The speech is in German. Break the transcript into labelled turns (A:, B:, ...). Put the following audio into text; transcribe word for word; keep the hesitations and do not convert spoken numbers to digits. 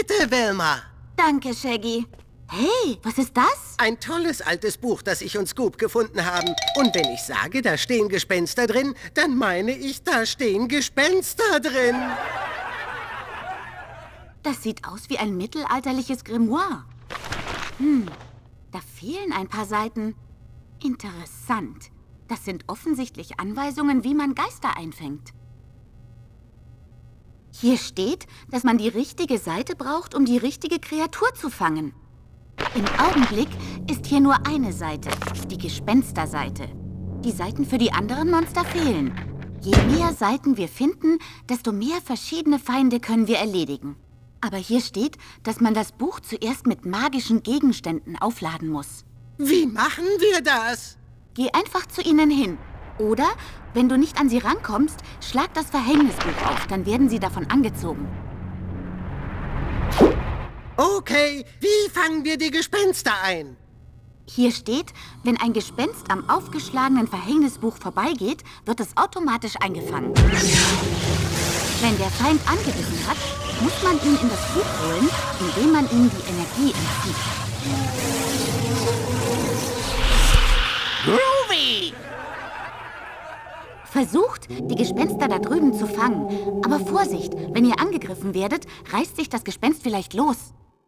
A: Bitte, Wilma.
B: Danke, Shaggy. Hey, was ist das?
A: Ein tolles altes Buch, das ich und Scoop gefunden haben. Und wenn ich sage, da stehen Gespenster drin, dann meine ich, da stehen Gespenster drin.
B: Das sieht aus wie ein mittelalterliches Grimoire. Hm, da fehlen ein paar Seiten. Interessant. Das sind offensichtlich Anweisungen, wie man Geister einfängt. Hier steht, dass man die richtige Seite braucht, um die richtige Kreatur zu fangen. Im Augenblick ist hier nur eine Seite, die Gespensterseite. Die Seiten für die anderen Monster fehlen. Je mehr Seiten wir finden, desto mehr verschiedene Feinde können wir erledigen. Aber hier steht, dass man das Buch zuerst mit magischen Gegenständen aufladen muss.
A: Wie machen wir das?
B: Geh einfach zu ihnen hin. Oder, wenn du nicht an sie rankommst, schlag das Verhängnisbuch auf, dann werden sie davon angezogen.
A: Okay, wie fangen wir die Gespenster ein?
B: Hier steht, wenn ein Gespenst am aufgeschlagenen Verhängnisbuch vorbeigeht, wird es automatisch eingefangen. Wenn der Feind angebissen hat, muss man ihn in das Buch holen, indem man ihm die Energie entzieht.
C: Groovy!
B: Versucht, die Gespenster da drüben zu fangen. Aber Vorsicht, wenn ihr angegriffen werdet, reißt sich das Gespenst vielleicht los.